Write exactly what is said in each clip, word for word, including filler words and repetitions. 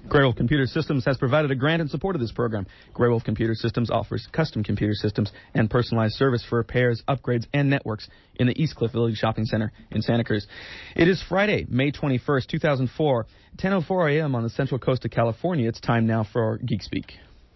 Grey Wolf Computer Systems has provided a grant in support of this program. Grey Wolf Computer Systems offers custom computer systems and personalized service for repairs, upgrades, and networks in the Eastcliff Village Shopping Center in Santa Cruz. It is Friday, May twenty-first, two thousand four, ten oh four a.m. on the central coast of California. It's time now for Geek Speak.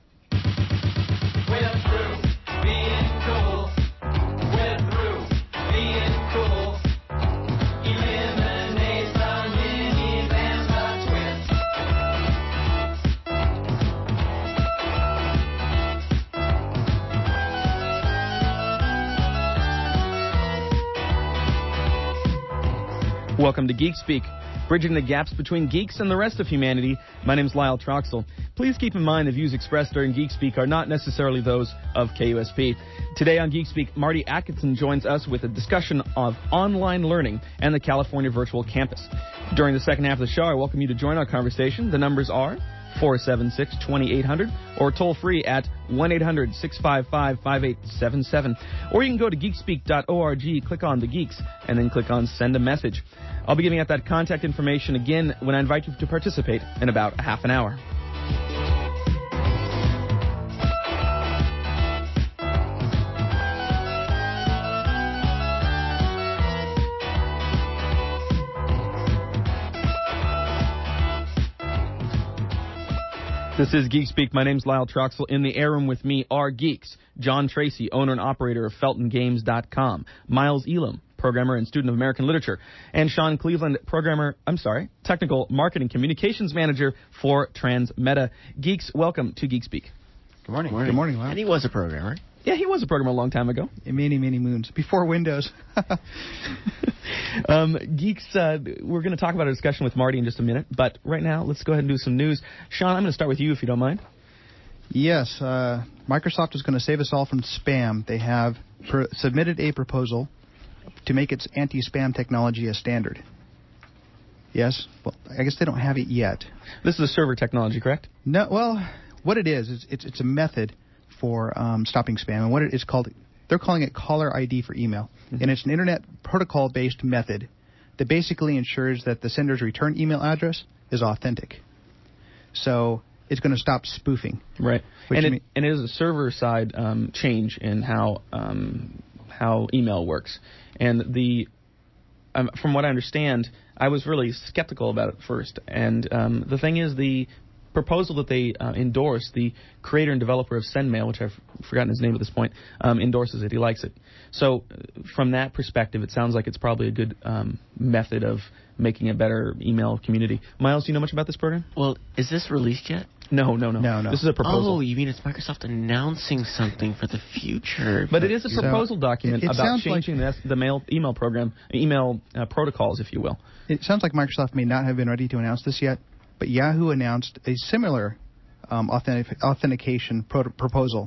Welcome to Geek Speak, bridging the gaps between geeks and the rest of humanity. My name is Lyle Troxel. Please keep in mind the views expressed during Geek Speak are not necessarily those of K U S P. Today on Geek Speak, Marty Atkinson joins us with a discussion of online learning and the California Virtual Campus. During the second half of the show, I welcome you to join our conversation. The numbers are four seven six, two eight zero zero or toll free at one eight hundred, six five five, five eight seven seven. Or you can go to geekspeak dot org, click on the Geeks, and then click on Send a Message. I'll be giving out that contact information again when I invite you to participate in about a half an hour. This is Geek Speak. My name's Lyle Troxel. In the air room with me are geeks. John Tracy, owner and operator of Felton Games dot com. Miles Elam, programmer and student of American literature. And Sean Cleveland, programmer, I'm sorry, technical marketing communications manager for Transmeta. Geeks, welcome to Geek Speak. Good morning. Good morning, Good morning Lyle. And he was a programmer. Yeah, he was a programmer a long time ago. In many, many moons. Before Windows. um, geeks, uh, we're going to talk about a discussion with Marty in just a minute. But right now, let's go ahead and do some news. Sean, I'm going to start with you, if you don't mind. Yes. Uh, Microsoft is going to save us all from spam. They have pr- submitted a proposal to make its anti-spam technology a standard. Yes? Well, I guess they don't have it yet. This is a server technology, correct? No. Well, what it is, is it's, it's a method for um, stopping spam. And what it is called, they're calling it caller I D for email. Mm-hmm. And it's an Internet protocol-based method that basically ensures that the sender's return email address is authentic. So it's going to stop spoofing. Right. And it, and it is a server-side um, change in how um, how email works. And the um, from what I understand, I was really skeptical about it first. And um, the thing is, the proposal that they uh, endorse, the creator and developer of SendMail, which I've forgotten his name at this point, um, endorses it. He likes it. So uh, from that perspective, it sounds like it's probably a good um, method of making a better email community. Miles, do you know much about this program? Well, is this released yet? No, no, no. No, no. This is a proposal. Oh, you mean it's Microsoft announcing something for the future? But it is a proposal so document it, it about changing like the, the mail email program, email uh, protocols, if you will. It sounds like Microsoft may not have been ready to announce this yet, but Yahoo announced a similar um, authentic, authentication pro- proposal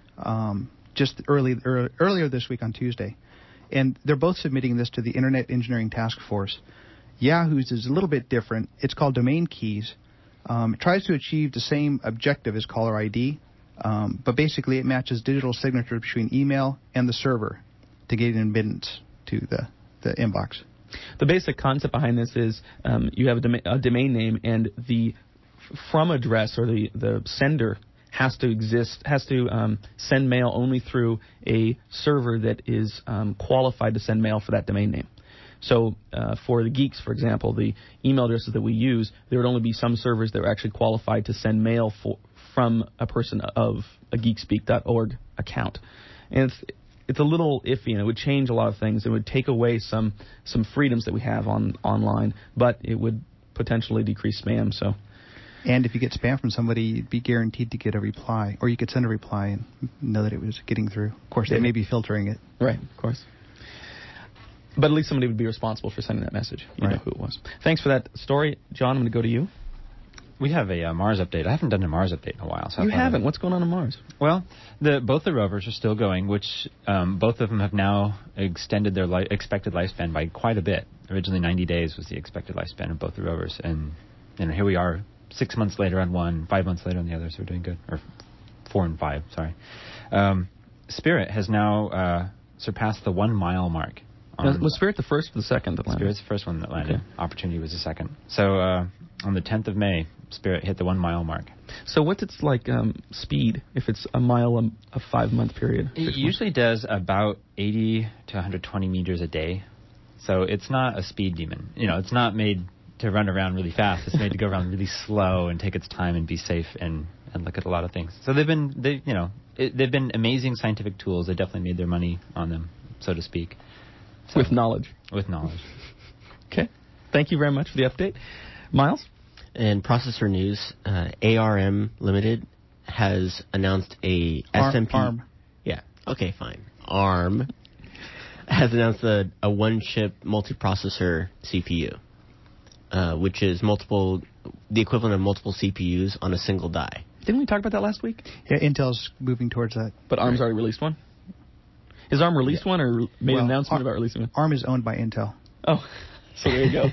um, just early er, earlier this week on Tuesday. And they're both submitting this to the Internet Engineering Task Force. Yahoo's is a little bit different. It's called Domain Keys. Um, it tries to achieve the same objective as caller I D, um, but basically it matches digital signatures between email and the server to get admittance to the, the inbox. The basic concept behind this is um, you have a, dom- a domain name, and the f- from address or the, the sender has to exist, has to um, send mail only through a server that is um, qualified to send mail for that domain name. So uh, for the geeks, for example, the email addresses that we use, there would only be some servers that are actually qualified to send mail for, from a person of a geekspeak dot org account. And it's, it's a little iffy, and it would change a lot of things. It would take away some some freedoms that we have on online, but it would potentially decrease spam. So, and if you get spam from somebody, you'd be guaranteed to get a reply, or you could send a reply and know that it was getting through. Of course, they yeah. may be filtering it. Right, of course. But at least somebody would be responsible for sending that message. You right. know who it was. Thanks for that story. John, I'm going to go to you. We have a uh, Mars update. I haven't done a Mars update in a while. So you haven't? What's going on on Mars? Well, the, both the rovers are still going, which um, both of them have now extended their li- expected lifespan by quite a bit. Originally, ninety days was the expected lifespan of both the rovers. And, and here we are, six months later on one, five months later on the other, so we're doing good. Or four and five, sorry. Um, Spirit has now uh, surpassed the one-mile mark. Um, was Spirit the first or the second that landed? Spirit's the first one that landed. Okay. Opportunity was the second. So uh, on the tenth of May, Spirit hit the one mile mark. So what's its like um, speed if it's a mile a, a five month period? It usually does about eighty to one hundred twenty meters a day. So it's not a speed demon. You know, it's not made to run around really fast. It's made to go around really slow and take its time and be safe and, and look at a lot of things. So they've been, they, you know, it, they've been amazing scientific tools. They definitely made their money on them, so to speak. So, with knowledge. With knowledge. Okay. Thank you very much for the update. Miles? In processor news, uh, A R M Limited has announced a Arm, S M P. ARM. Yeah. Okay, fine. ARM has announced a, a one-chip multiprocessor C P U, uh, which is multiple, the equivalent of multiple C P Us on a single die. Didn't we talk about that last week? Yeah, Intel's moving towards that. But ARM's already released one? Has ARM released Yeah. one or made Well, an announcement Ar- about releasing one? ARM is owned by Intel. Oh, so there you go.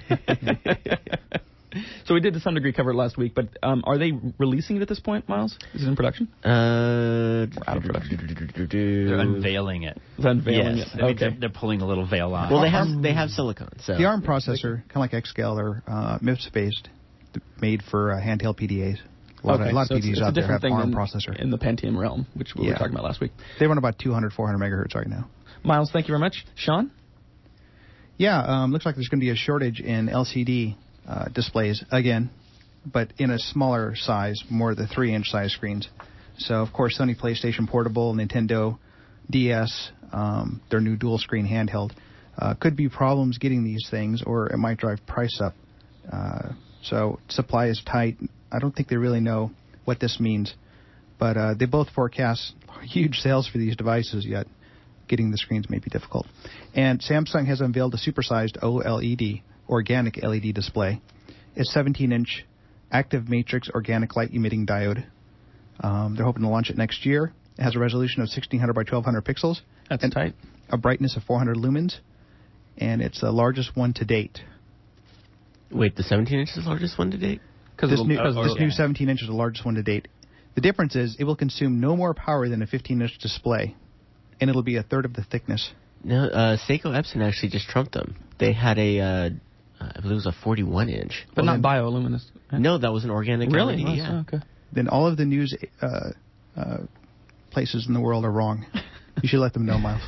So we did to some degree cover it last week, but um, are they releasing it at this point, Miles? Is it in production? Uh, Out of production. They're unveiling it. They're unveiling Yes. it. That means Okay. they're, they're pulling the little veil off. Well, they have they have silicon. So The ARM processor, kind of like Xscale, are uh, M I P S-based, made for uh, handheld P D As. A lot, Okay, of, a lot so of it's, P D As it's a out there different have thing ARM than processor. in the Pentium realm, which we Yeah. were talking about last week. They run about two hundred, four hundred megahertz right now. Miles, thank you very much. Sean? Yeah, um, looks like there's going to be a shortage in L C D uh, displays again, but in a smaller size, more the three-inch size screens. So, of course, Sony PlayStation Portable, Nintendo D S, um, their new dual-screen handheld, uh, could be problems getting these things, or it might drive price up. Uh, so, supply is tight. I don't think they really know what this means, but uh, they both forecast huge sales for these devices, yet getting the screens may be difficult. And Samsung has unveiled a supersized OLED, organic L E D display. It's seventeen-inch active matrix organic light emitting diode. Um, they're hoping to launch it next year. It has a resolution of sixteen hundred by twelve hundred pixels. That's and tight. A brightness of four hundred lumens, and it's the largest one to date. Wait, the seventeen inch is the largest one to date? This, new, uh, this okay. new seventeen inch is the largest one to date. The difference is it will consume no more power than a fifteen-inch display, and it'll be a third of the thickness. No, uh, Seiko Epson actually just trumped them. They had a, uh, I believe it was a forty-one inch. But Well, not then- bioluminescent. right? No, that was an organic Really? L E D, Oh, yeah. okay. Then all of the news uh, uh, places in the world are wrong. You should let them know, Miles.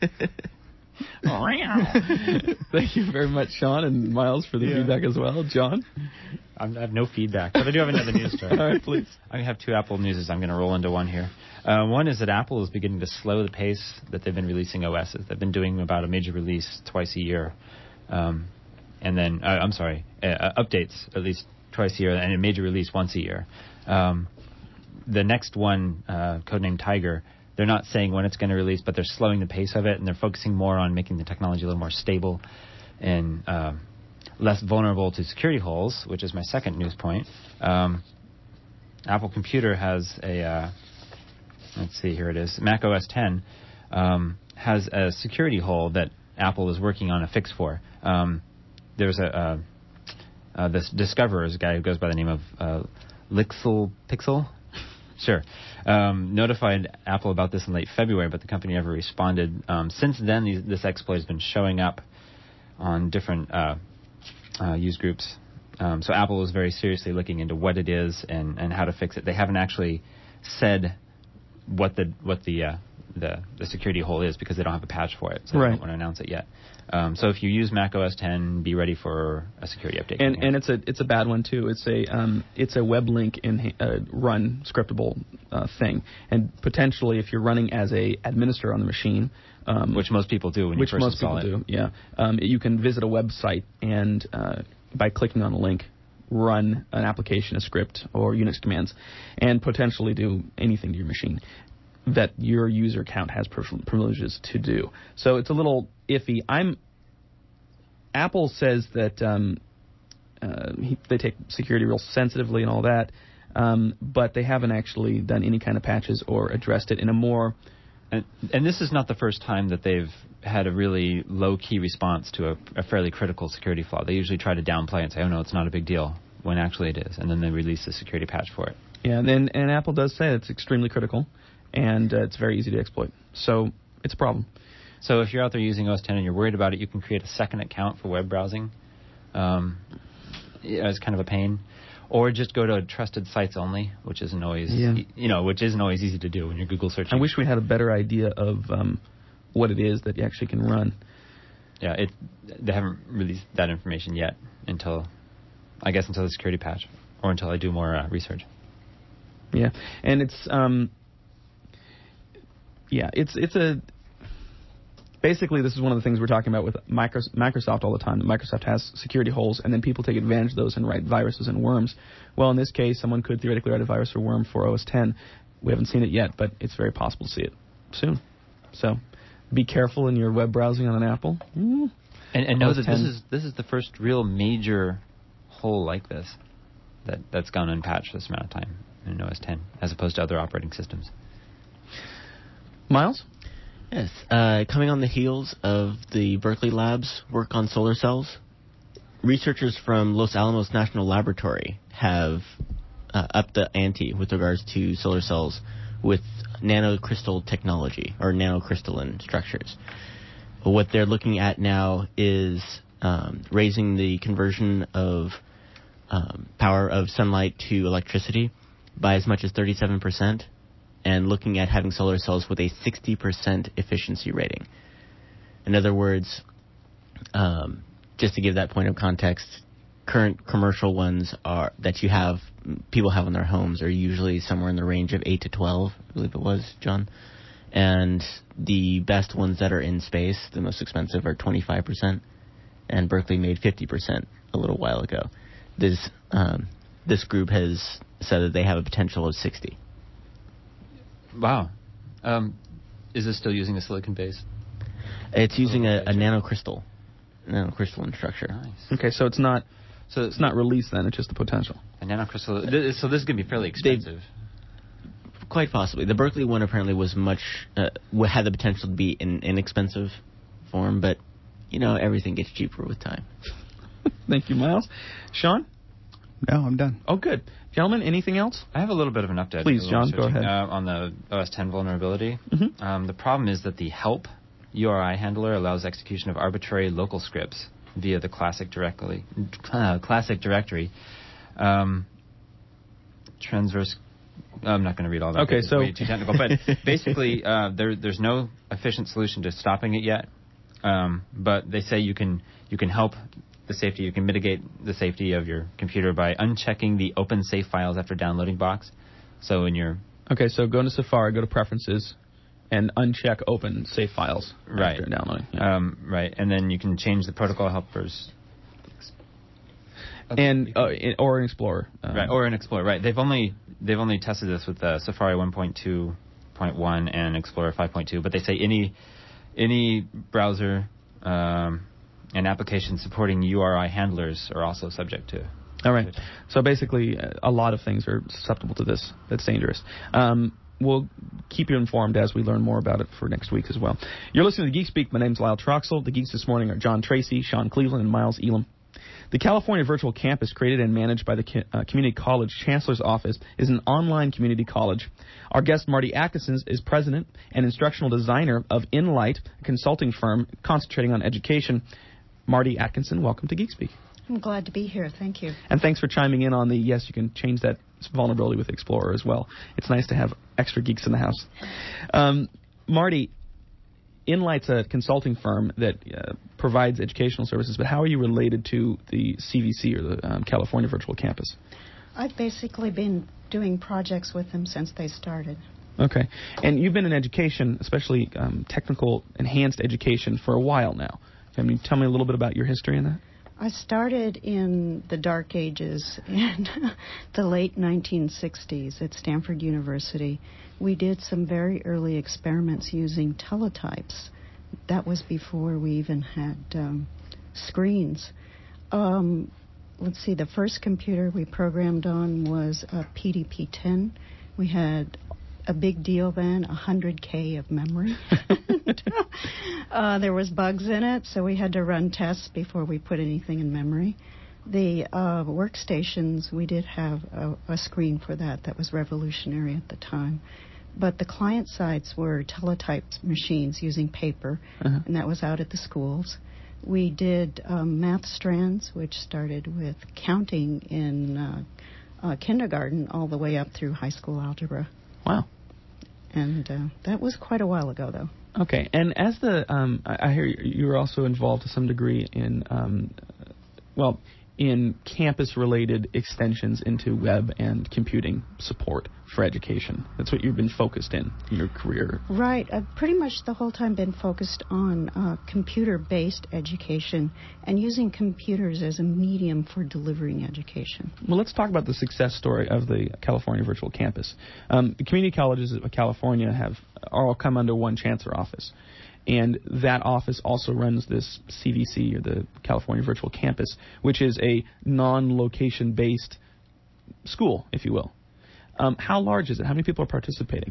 Thank you very much, Sean and Miles, for the Yeah. feedback as well. John? I'm, I have no feedback, but I do have another news story. All right, please. I have two Apple newses. I'm going to roll into one here. Uh, one is that Apple is beginning to slow the pace that they've been releasing O Ss. They've been doing about a major release twice a year. Um, and then, uh, I'm sorry, uh, uh, updates at least twice a year, and a major release once a year. Um, the next one, uh, codenamed Tiger, they're not saying when it's going to release, but they're slowing the pace of it, and they're focusing more on making the technology a little more stable and um, less vulnerable to security holes, which is my second news point. Um, Apple Computer has a, uh, let's see, here it is, Mac O S ten um, has a security hole that Apple is working on a fix for. Um, there's a, uh, uh, this discoverer is a guy who goes by the name of uh, Lixel Pixel. Sure. Um, notified Apple about this in late February, but the company never responded. Um, since then, these, this exploit has been showing up on different uh, uh, use groups. Um, so Apple is very seriously looking into what it is and, and how to fix it. They haven't actually said what the what the uh, the, the security hole is because they don't have a patch for it, so Right. they don't want to announce it yet. Um, so if you use Mac O S ten, be ready for a security update. And and it's a it's a bad one too. It's a um it's a web link in uh, run scriptable uh, thing, and potentially if you're running as a administrator on the machine, um, which most people do when which you first most install people it. do, yeah, um, you can visit a website and uh, by clicking on a link, run an application, a script, or Unix commands, and potentially do anything to your machine that your user account has privileges to do. So it's a little iffy. I'm Apple says that um, uh, he, they take security real sensitively and all that, um, but they haven't actually done any kind of patches or addressed it in a more... And, and this is not the first time that they've had a really low-key response to a, a fairly critical security flaw. They usually try to downplay and say, oh, no, it's not a big deal, when actually it is, and then they release a security patch for it. Yeah, and, and Apple does say it's extremely critical, and uh, it's very easy to exploit. So it's a problem. So if you're out there using O S ten and you're worried about it, you can create a second account for web browsing. Um, yeah, it's kind of a pain. or just go to trusted sites only, which isn't always Yeah. you know which isn't always easy to do when you're Google searching. I wish we had a better idea of um, what it is that you actually can run. Yeah, it they haven't released that information yet until, I guess, until the security patch, or until I do more uh, research. Yeah, and it's um, yeah, it's it's a basically this is one of the things we're talking about with Micros- Microsoft all the time. That Microsoft has security holes, and then people take advantage of those and write viruses and worms. Well, in this case, someone could theoretically write a virus or worm for O S ten. We haven't seen it yet, but it's very possible to see it soon. So be careful in your web browsing on an Apple. Mm. And, and know O S that this ten. is this is the first real major hole like this that that's gone unpatched this amount of time in O S ten, as opposed to other operating systems. Miles? Yes. Uh, coming on the heels of the Berkeley Labs work on solar cells, researchers from Los Alamos National Laboratory have uh, upped the ante with regards to solar cells with nanocrystal technology, or nanocrystalline structures. What they're looking at now is um, raising the conversion of um, power of sunlight to electricity by as much as thirty-seven percent, and looking at having solar cells with a sixty percent efficiency rating. In other words, um, just to give that point of context, current commercial ones are that you have people have in their homes are usually somewhere in the range of eight to twelve, I believe it was, John. And the best ones that are in space, the most expensive, are twenty-five percent. And Berkeley made fifty percent a little while ago. This um, this group has said that they have a potential of sixty. Wow. Um, is this still using a silicon base? It's using a, a nanocrystal, nanocrystalline structure. Nice. Okay, so it's not So it's not released then. It's just the potential. a nanocrystal. Th- so this is going to be fairly expensive. Quite possibly. The Berkeley one apparently was much uh, had the potential to be in inexpensive form, but you know everything gets cheaper with time. Thank you, Miles. Sean? No, I'm done. Oh, good. Gentlemen, anything else? I have a little bit of an update. Please, a little John, go researching, ahead. Uh, on the O S ten vulnerability. Mhm. Um, the problem is that the help U R I handler allows execution of arbitrary local scripts via the classic directly uh, classic directory. Um, transverse. I'm not going to read all that. Okay, It's so- way too technical. But basically, uh, there, there's no efficient solution to stopping it yet. Um, but they say you can you can help the safety. You can mitigate the safety of your computer by unchecking the open save files after downloading box. So in your Okay, so go into Safari, go to Preferences, and uncheck Open Save Files Right. after downloading. Yeah. um, right, and then you can change the protocol helpers. and uh, in, or in Explorer. Um, Right, or in Explorer. Right, they've only they've only tested this with uh, Safari one point two point one and Explorer five point two, but they say any any browser um, and application supporting U R I handlers are also subject to. All right. So basically, uh, a lot of things are susceptible to this. That's dangerous. Um, we'll keep you informed as we learn more about it for next week as well. You're listening to Geek Speak. My name's Lyle Troxel. The Geeks this morning are John Tracy, Sean Cleveland, and Miles Elam. The California Virtual Campus, created and managed by the uh, Community College Chancellor's Office, is an online community college. Our guest, Marty Atkinson, is president and instructional designer of InLight, a consulting firm concentrating on education. Marty Atkinson, welcome to Geek Speak. I'm glad to be here. Thank you. And thanks for chiming in on the, yes, you can change that vulnerability with Explorer as well. It's nice to have extra geeks in the house. Um, Marty, InLight's a consulting firm that uh, provides educational services, but how are you related to the C V C, or the um, California Virtual Campus? I've basically been doing projects with them since they started. Okay. And you've been in education, especially um, technical enhanced education, for a while now. Can you tell me a little bit about your history in that? I started in the dark ages in the late nineteen sixties at Stanford University. We did some very early experiments using teletypes. That was before we even had um, screens. Um, let's see, the first computer we programmed on was a P D P ten. We had a big deal then, one hundred K of memory. uh, there was bugs in it, so we had to run tests before we put anything in memory. The uh, workstations, we did have a, a screen for that. That was revolutionary at the time. But the client sites were teletype machines using paper, uh-huh. and that was out at the schools. We did um, math strands, which started with counting in uh, uh, kindergarten all the way up through high school algebra. Wow. And uh, that was quite a while ago, though. Okay, and as the, um, I, I hear you were also involved to some degree in, um, well, in campus-related extensions into web and computing support for education. That's what you've been focused in in your career. Right. I've pretty much the whole time been focused on uh, computer-based education and using computers as a medium for delivering education. Well, let's talk about the success story of the California Virtual Campus. Um, the community colleges of California have all come under one chancellor office. And that office also runs this C V C, or the California Virtual Campus, which is a non-location-based school, if you will. Um, how large is it? How many people are participating?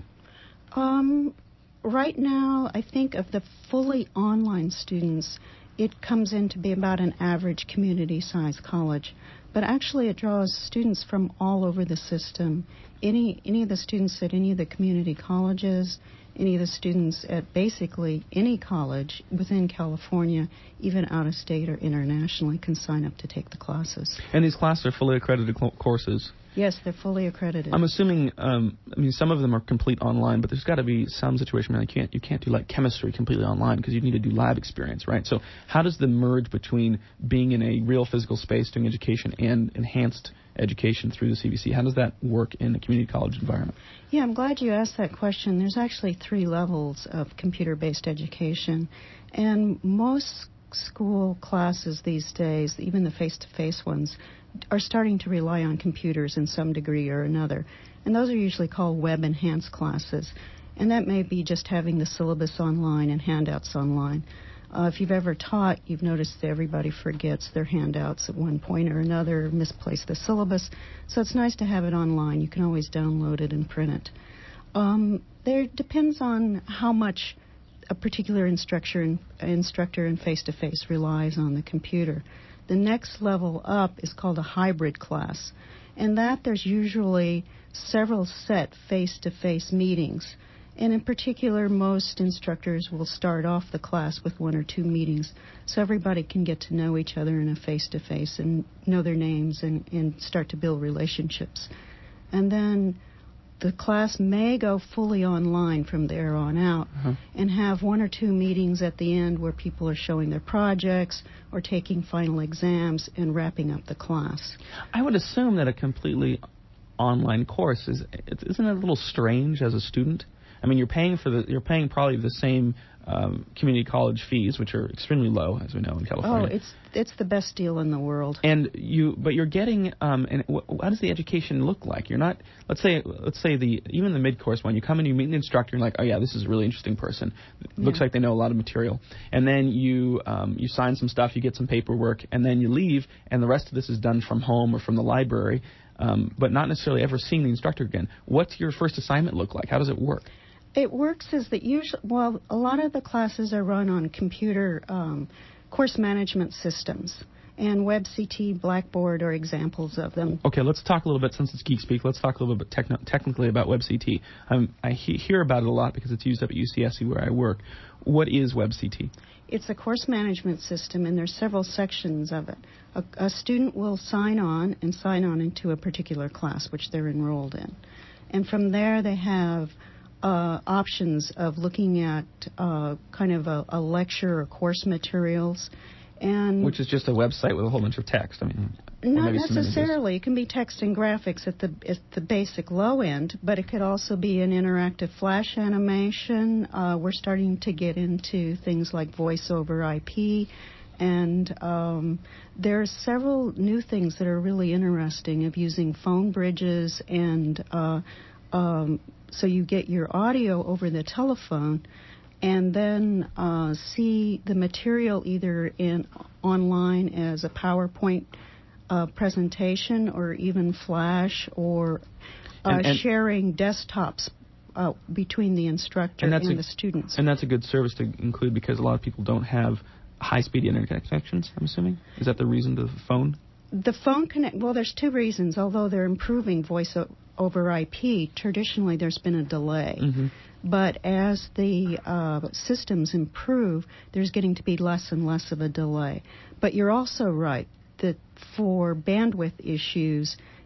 Um, right now, I think of the fully online students, it comes in to be about an average community-sized college. But actually, it draws students from all over the system. Any any of the students at any of the community colleges, any of the students at basically any college within California, even out of state or internationally, can sign up to take the classes. And these classes are fully accredited cl- courses. Yes, they're fully accredited. I'm assuming, um, I mean, some of them are complete online, but there's got to be some situation where you can't, you can't do like chemistry completely online because you need to do lab experience, right? So how does the merge between being in a real physical space doing education and enhanced education through the C V C, how does that work in a community college environment? Yeah, I'm glad you asked that question. There's actually three levels of computer-based education, and most school classes these days, even the face-to-face ones, are starting to rely on computers in some degree or another. And those are usually called web-enhanced classes. And that may be just having the syllabus online and handouts online. Uh, if you've ever taught, you've noticed that everybody forgets their handouts at one point or another, misplace the syllabus. So it's nice to have it online. You can always download it and print it. Um, there depends on how much a particular instructor in, instructor in face-to-face relies on the computer. The next level up is called a hybrid class. In that, there's usually several set face-to-face meetings. And in particular, most instructors will start off the class with one or two meetings so everybody can get to know each other in a face-to-face and know their names and, and start to build relationships. And then the class may go fully online from there on out uh-huh. and have one or two meetings at the end where people are showing their projects or taking final exams and wrapping up the class. I would assume that a completely online course is, isn't it a little strange as a student? I mean, you're paying for the you're paying probably the same um, community college fees, which are extremely low, as we know in California. Oh, it's it's the best deal in the world. And you, but you're getting. Um, and wh- what does the education look like? You're not. Let's say let's say the even the mid course one. You come in, you meet an instructor, and you're like, oh yeah, this is a really interesting person. It looks yeah. like they know a lot of material. And then you um, you sign some stuff, you get some paperwork, and then you leave, and the rest of this is done from home or from the library, um, but not necessarily ever seeing the instructor again. What's your first assignment look like? How does it work? It works is that usually, well, a lot of the classes are run on computer um, course management systems, and WebCT, Blackboard are examples of them. Okay, let's talk a little bit, since it's Geek Speak, let's talk a little bit techn- technically about WebCT. Um, I he- hear about it a lot because it's used up at U C S C where I work. What is WebCT? It's a course management system, and there's several sections of it. A, a student will sign on and sign on into a particular class which they're enrolled in. And from there they have Uh, options of looking at uh, kind of a, a lecture or course materials, and which is just a website with a whole bunch of text. I mean, not necessarily. It can be text and graphics at the at the basic low end, but it could also be an interactive flash animation. Uh, we're starting to get into things like voice over I P, and um, there are several new things that are really interesting of using phone bridges and. Uh, um, So you get your audio over the telephone, and then uh, see the material either in online as a PowerPoint uh, presentation, or even Flash, or uh, and, and sharing desktops uh, between the instructor and, and a, the students. And that's a good service to include because a lot of people don't have high-speed internet connections. I'm assuming, is that the reason? The phone. The phone connect. Well, there's two reasons. Although they're improving voice over I P, traditionally there's been a delay. Mm-hmm. But as the uh, systems improve, there's getting to be less and less of a delay. But you're also right that for bandwidth issues,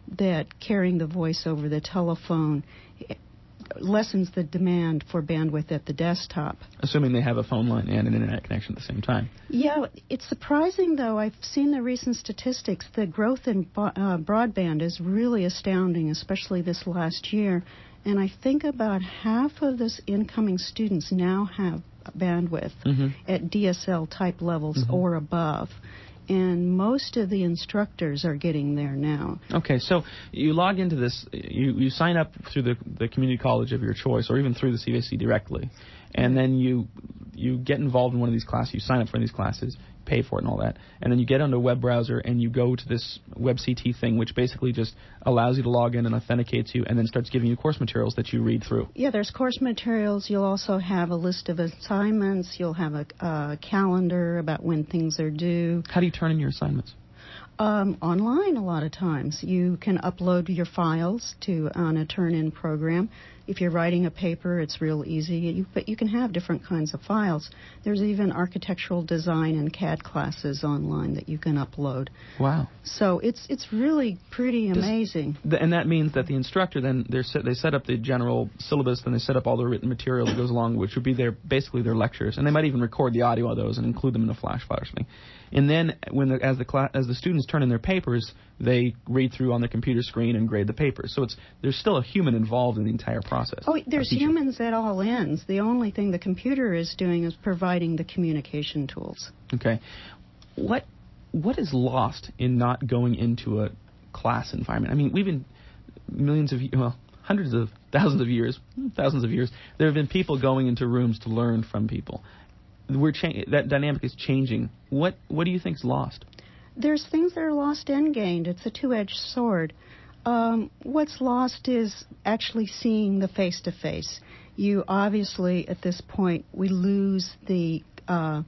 that carrying the voice over the telephone lessens the demand for bandwidth at the desktop. Assuming they have a phone line and an internet connection at the same time. Yeah, it's surprising, though. I've seen the recent statistics. The growth in uh, broadband is really astounding, especially this last year. And I think about half of this incoming students now have bandwidth mm-hmm. at D S L type levels mm-hmm. or above. And most of the instructors are getting there now. Okay, so you log into this, you, you sign up through the, the community college of your choice, or even through the C V S C directly, and then you you get involved in one of these classes, you sign up for these classes, pay for it and all that, and then you get onto a web browser and you go to this WebCT thing, which basically just allows you to log in and authenticates you, and then starts giving you course materials that you read through. Yeah, there's course materials. You'll also have a list of assignments. You'll have a uh, calendar about when things are due. How do you turn in your assignments? Um, online a lot of times. You can upload your files to on a turn-in program. If you're writing a paper, it's real easy, you, but you can have different kinds of files. There's even architectural design and C A D classes online that you can upload. Wow. So it's it's really pretty amazing. Does, and that means that the instructor then, they're set, they set up the general syllabus, then they set up all the written material that goes along, which would be their basically their lectures, and they might even record the audio of those and include them in a flash file or something. And then, when the, as the cla- as the students turn in their papers, they read through on the computer screen and grade the papers. So it's there's still a human involved in the entire process. Oh, there's humans at all ends. The only thing the computer is doing is providing the communication tools. Okay, what what is lost in not going into a class environment? I mean, we've been millions of well, hundreds of thousands of years, thousands of years. There have been people going into rooms to learn from people. We're cha- that dynamic is changing. What what do you think's lost? There's things that are lost and gained. It's a two-edged sword. Um, what's lost is actually seeing the face-to-face. You obviously, at this point, we lose the uh,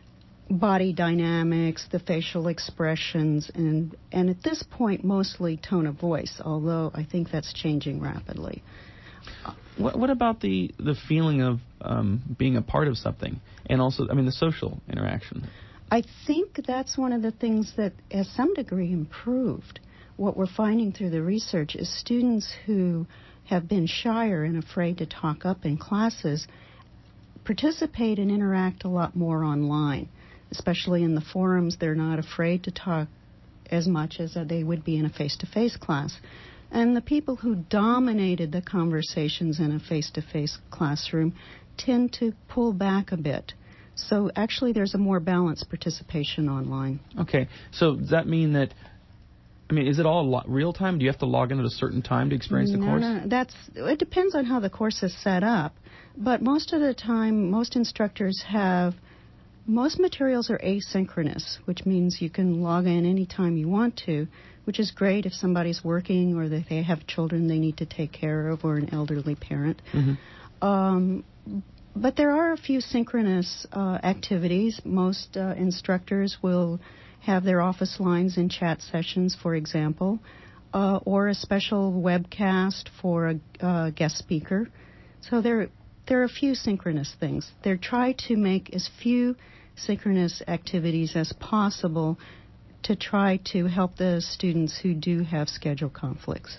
body dynamics, the facial expressions, and and at this point, mostly tone of voice. Although I think that's changing rapidly. What, what about the, the feeling of um, being a part of something, and also, I mean, the social interaction? I think that's one of the things that has some degree improved. What we're finding through the research is students who have been shyer and afraid to talk up in classes participate and interact a lot more online, especially in the forums. They're not afraid to talk as much as they would be in a face-to-face class. And the people who dominated the conversations in a face-to-face classroom tend to pull back a bit. So actually there's a more balanced participation online. Okay. So does that mean that, I mean, is it all lo- real time? Do you have to log in at a certain time to experience the no, course? No, that's, it depends on how the course is set up. But most of the time, most instructors have, most materials are asynchronous, which means you can log in anytime you want to, which is great if somebody's working or that they have children they need to take care of or an elderly parent. Mm-hmm. Um, but there are a few synchronous uh, activities. Most uh, instructors will have their office lines in chat sessions, for example, uh, or a special webcast for a uh, guest speaker. So there, there are a few synchronous things. They try to make as few synchronous activities as possible to try to help the students who do have schedule conflicts.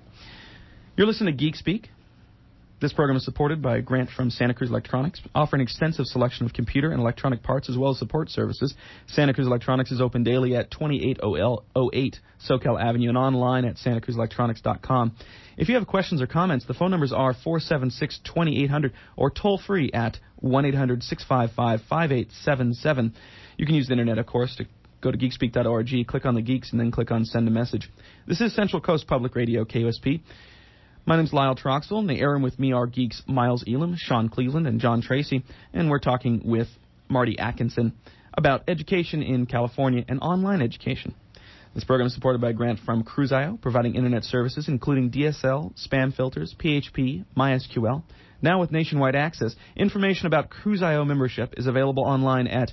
You're listening to Geek Speak. This program is supported by a grant from Santa Cruz Electronics, offering an extensive selection of computer and electronic parts as well as support services. Santa Cruz Electronics is open daily at twenty-eight oh eight SoCal Avenue and online at santa cruz electronics dot com. If you have questions or comments, the phone numbers are four seven six, two eight hundred or toll free at one eight hundred, six five five, five eight seven seven. You can use the internet, of course, to go to geekspeak dot org, click on the Geeks, and then click on Send a Message. This is Central Coast Public Radio, K U S P. My name's Lyle Troxel, and the air room with me are geeks Miles Elam, Sean Cleveland, and John Tracy, and we're talking with Marty Atkinson about education in California and online education. This program is supported by a grant from Cruzio, providing internet services including D S L, spam filters, P H P, MySQL. Now with nationwide access, information about Cruzio membership is available online at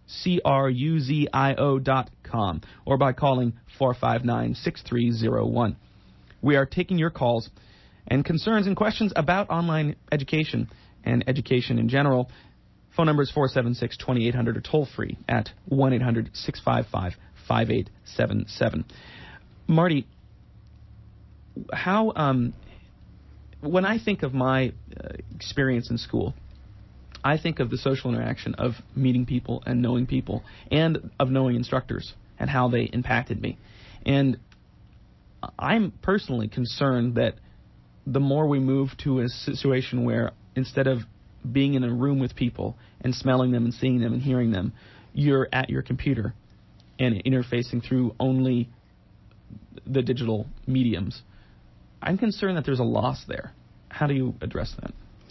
cruzio dot com or by calling four five nine, six three zero one. We are taking your calls and concerns and questions about online education and education in general. Phone number is four seven six, two eight hundred or toll free at one eight hundred, six five five, five eight seven seven. Marty, how um, when I think of my uh, experience in school, I think of the social interaction of meeting people and knowing people, and of knowing instructors and how they impacted me. And I'm personally concerned that the more we move to a situation where instead of being in a room with people and smelling them and seeing them and hearing them, you're at your computer and interfacing through only the digital mediums, I'm concerned that there's a loss there. How do you address that?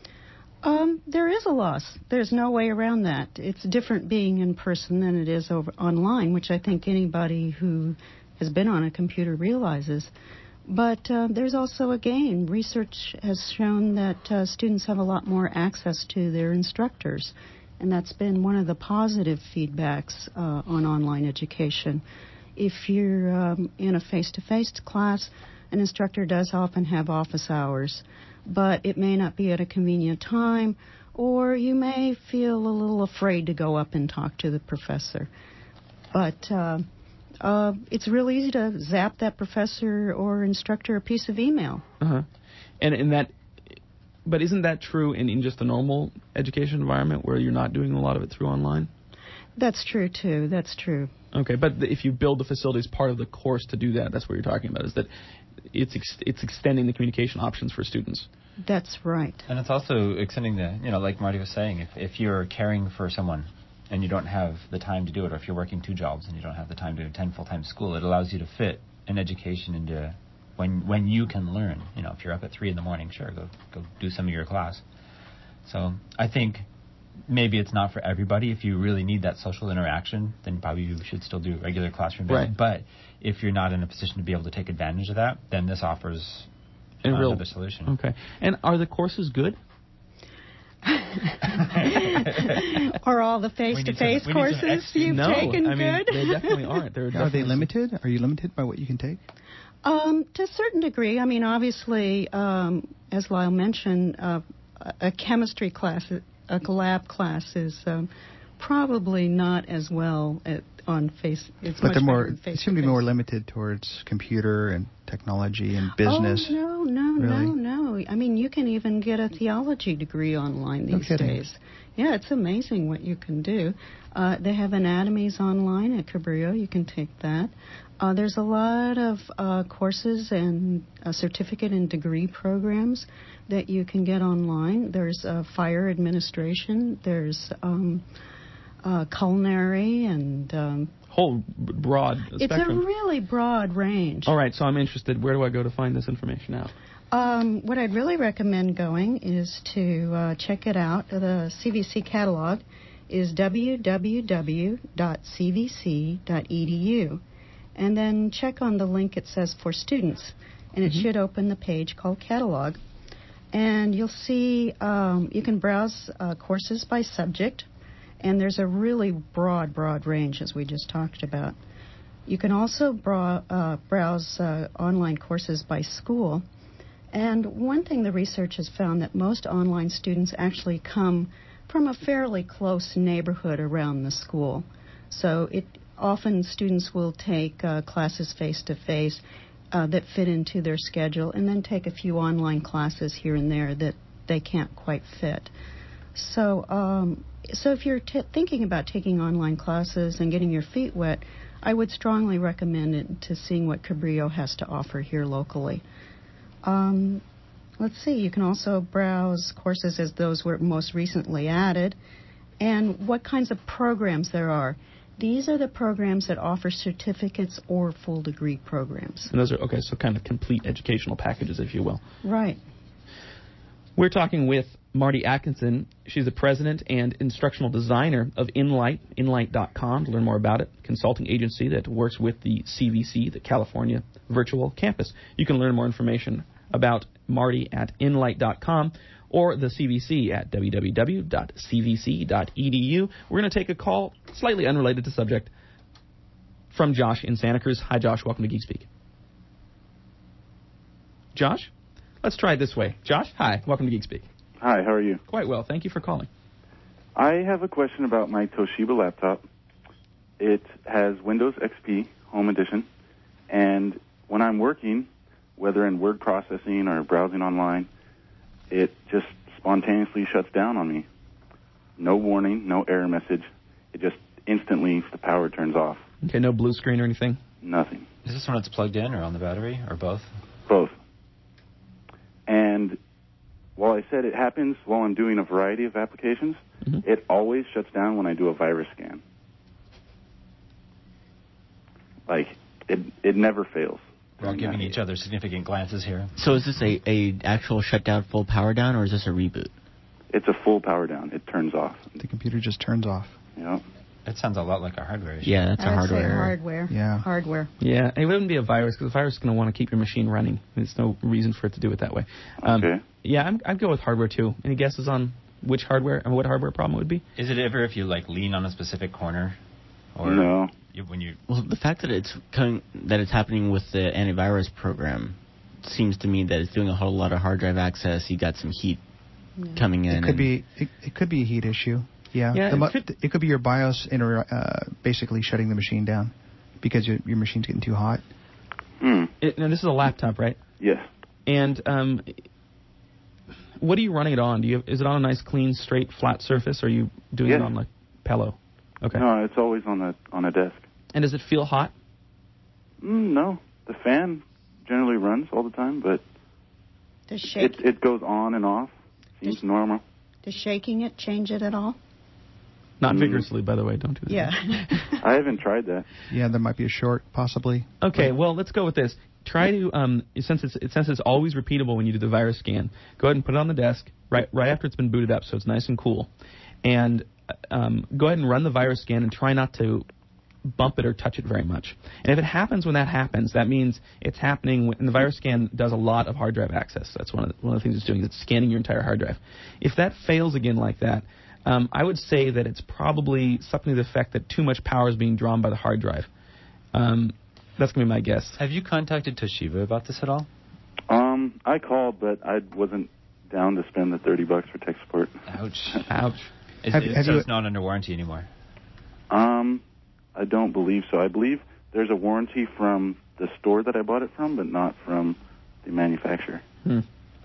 Um, there is a loss. There's no way around that. It's different being in person than it is over online, which I think anybody who has been on a computer realizes. But uh, there's also a gain. Research has shown that uh, students have a lot more access to their instructors, and that's been one of the positive feedbacks uh, on online education. If you're um, in a face-to-face class, an instructor does often have office hours, but it may not be at a convenient time, or you may feel a little afraid to go up and talk to the professor. But uh, uh, it's real easy to zap that professor or instructor a piece of email. Uh-huh. And in that, but isn't that true in, in just a normal education environment where you're not doing a lot of it through online? That's true, too. That's true. Okay, but if you build the facilities part of the course to do that, that's what you're talking about, is that it's ex- it's extending the communication options for students. That's right. And it's also extending the, you know, like Marty was saying, if, if you're caring for someone and you don't have the time to do it, or if you're working two jobs and you don't have the time to attend full-time school, it allows you to fit an education into when when you can learn. You know, if you're up at three in the morning, sure, go go do some of your class. So I think maybe it's not for everybody. If you really need that social interaction, then probably you should still do regular classroom visit. Right. But if you're not in a position to be able to take advantage of that, then this offers In another real, solution. Okay. And are the courses good? Are all the face-to-face some- we need some courses ex- you've no, taken I mean, good? they definitely aren't. They're Are they definitely- limited? Are you limited by what you can take? Um, to a certain degree. I mean, obviously, um, as Lyle mentioned, uh, a chemistry class, a lab class is um, probably not as well at, on face. It's But much they're more. better They face seem to be face. more limited towards computer and technology and business. Oh, no, no, Really? no, no. I mean, you can even get a theology degree online No these kidding. days. Yeah, it's amazing what you can do. Uh, they have anatomies online at Cabrillo. You can take that. Uh, there's a lot of uh, courses and uh, certificate and degree programs that you can get online. There's uh, fire administration. There's um, uh, culinary and um, whole broad it's spectrum. a really broad range. All right, so I'm interested. Where do I go to find this information out? Um, what I'd really recommend going is to uh, check it out. The C V C catalog is w w w dot c v c dot e d u. And then check on the link it says for students. And it mm-hmm. should open the page called Catalog. And you'll see um, you can browse uh, courses by subject. And there's a really broad, broad range, as we just talked about. You can also bra- uh, browse uh, online courses by school. And one thing the research has found that most online students actually come from a fairly close neighborhood around the school. So it often students will take uh, classes face-to-face uh, that fit into their schedule and then take a few online classes here and there that they can't quite fit. So um, so if you're t- thinking about taking online classes and getting your feet wet, I would strongly recommend it to seeing what Cabrillo has to offer here locally. Um, let's see, you can also browse courses as those were most recently added and what kinds of programs there are. These are the programs that offer certificates or full degree programs. And those are, okay, so kind of complete educational packages, if you will. Right. We're talking with Marty Atkinson. She's the president and instructional designer of Inlight, inlight dot com, to learn more about it, consulting agency that works with the C V C, the California Virtual Campus. You can learn more information about Marty at inlight dot com or the C V C at w w w dot c v c dot e d u. We're going to take a call, slightly unrelated to subject, from Josh in Santa Cruz. Hi, Josh. Welcome to Geek Speak. Josh? Let's try it this way. Josh, hi. Welcome to Geek Speak. Hi, how are you? Quite well. Thank you for calling. I have a question about my Toshiba laptop. It has Windows X P Home Edition, and when I'm working, whether in word processing or browsing online, it just spontaneously shuts down on me. No warning, no error message. It just instantly, the power turns off. Okay, no blue screen or anything? Nothing. Is this when it's plugged in or on the battery or both? Both. And while I said it happens while I'm doing a variety of applications, mm-hmm. it always shuts down when I do a virus scan. Like, it it never fails. We're all giving each other significant glances here. So is this a, a actual shutdown, full power down, or is this a reboot? It's a full power down. It turns off. The computer just turns off. Yeah. That sounds a lot like a hardware issue. Yeah, that's I a would hardware say error. hardware. Yeah. Hardware. Yeah, it wouldn't be a virus because the virus is going to want to keep your machine running. There's no reason for it to do it that way. Um, okay. Yeah, I'm, I'd go with hardware too. Any guesses on which hardware and what hardware problem it would be? Is it ever if you like lean on a specific corner, or no? You, when you Well, the fact that it's coming, that it's happening with the antivirus program seems to me that it's doing a whole lot of hard drive access. You got some heat Yeah. coming in. It could be it, it could be a heat issue. Yeah, Yeah, the it mu- could- it could be your BIOS inter, uh, basically shutting the machine down because your, your machine's getting too hot. Hmm. It, now, this is a laptop, right? Yes. And um, what are you running it on? Do you have, is it on a nice, clean, straight, flat surface, or are you doing Yes. it on like Pello? Okay. No, it's always on a on a desk. And does it feel hot? Mm, no, the fan generally runs all the time, but Does shake, it it goes on and off. Seems Does- normal. does shaking it change it at all? Not Mm. vigorously, by the way. Don't do that. Yeah. I haven't tried that. Yeah, there might be a short, possibly. Okay, well, let's go with this. Try to, um, since it's since it's always repeatable when you do the virus scan, go ahead and put it on the desk right right after it's been booted up, so it's nice and cool. And um, go ahead and run the virus scan and try not to bump it or touch it very much. And if it happens when that happens, that means it's happening when and the virus scan does a lot of hard drive access. That's one of the, one of the things it's doing. It's scanning your entire hard drive. If that fails again like that, um, I would say that it's probably something to the effect that too much power is being drawn by the hard drive. Um, that's going to be my guess. have you contacted Toshiba about this at all? Um, I called, but I wasn't down to spend the thirty bucks for tech support. Ouch. Ouch. Is Have- it, have so you- it's not under warranty anymore. Um, I don't believe so. I believe there's a warranty from the store that I bought it from, but not from the manufacturer. Hmm.